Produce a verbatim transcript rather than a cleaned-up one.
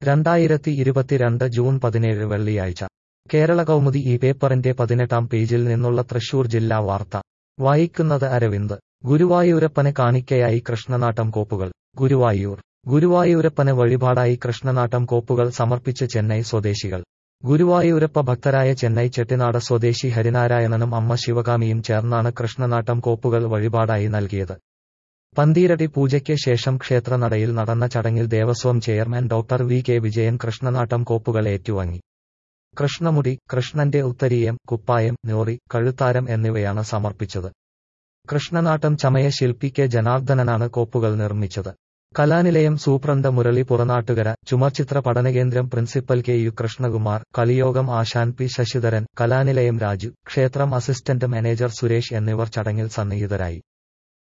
രണ്ടായിരത്തി ഇരുപത്തിരണ്ട് ജൂൺ പതിനേഴ് വെള്ളിയാഴ്ച കേരള കൗമുദി ഈ പേപ്പറിന്റെ പതിനെട്ടാം പേജിൽ നിന്നുള്ള തൃശൂർ ജില്ലാ വാർത്ത വായിക്കുന്നത് അരവിന്ദ്. ഗുരുവായൂരപ്പന് കാണിക്കയായി കൃഷ്ണനാട്ടം കോപ്പുകൾ. ഗുരുവായൂർ. ഗുരുവായൂരപ്പന് വഴിപാടായി കൃഷ്ണനാട്ടം കോപ്പുകൾ സമർപ്പിച്ച് ചെന്നൈ സ്വദേശികൾ. ഗുരുവായൂരപ്പ ഭക്തരായ ചെന്നൈ ചെട്ടിനാട് സ്വദേശി ഹരിനാരായണനും അമ്മ ശിവകാമിയും ചേർന്നാണ് കൃഷ്ണനാട്ടം കോപ്പുകൾ വഴിപാടായി നൽകിയത്. പന്തീരടി പൂജയ്ക്ക് ശേഷം ക്ഷേത്രനടയിൽ നടന്ന ചടങ്ങിൽ Devaswom chairman doctor V K Vijayan Krishnanattam കോപ്പുകൾ ഏറ്റുവാങ്ങി. കൃഷ്ണമുടി, കൃഷ്ണന്റെ ഉത്തരീയം, കുപ്പായം, ഞോറി, കഴുത്താരം എന്നിവയാണ് സമർപ്പിച്ചത്. കൃഷ്ണനാട്ടം ചമയ ശില്പി കെ ജനാർദ്ദനനാണ് കോപ്പുകൾ നിർമ്മിച്ചത്. കലാനിലയം സൂപ്രണ്ട് മുരളി പുറനാട്ടുകര, ചുമർചിത്ര പഠനകേന്ദ്രം പ്രിൻസിപ്പൽ കെ യു കൃഷ്ണകുമാർ, കളിയോഗം ആശാൻ പി ശശിധരൻ, കലാനിലയം രാജു, ക്ഷേത്രം അസിസ്റ്റന്റ് മാനേജർ സുരേഷ് എന്നിവർ ചടങ്ങിൽ സന്നിഹിതരായി.